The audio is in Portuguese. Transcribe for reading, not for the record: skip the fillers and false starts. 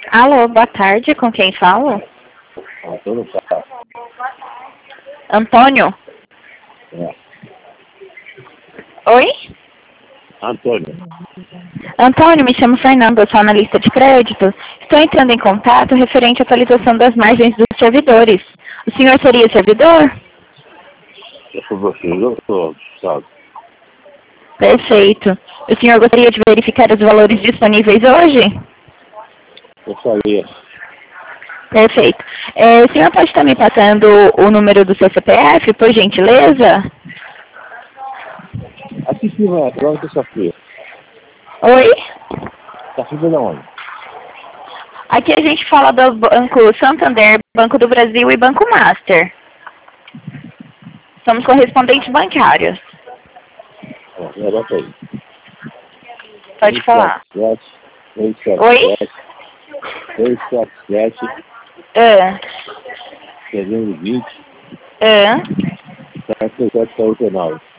Alô, boa tarde, com quem falo? Antônio Carlos. Antônio? É. Oi? Antônio. Antônio, me chamo Fernando, eu sou analista de crédito. Estou entrando em contato referente à atualização das margens dos servidores. O senhor seria servidor? Eu sou você, eu sou, sabe? Perfeito. O senhor gostaria de verificar os valores disponíveis hoje? Eu faria. Perfeito. O senhor pode estar me passando o número do seu CPF, por gentileza? Aqui em cima, agora que eu fria. Oi? Tá ficando onde? Aqui a gente fala do Banco Santander, Banco do Brasil e Banco Master. Somos correspondentes bancários. Anota aí. Pode falar. 277, Oi? 277, Ah. 320, Ah. 7749.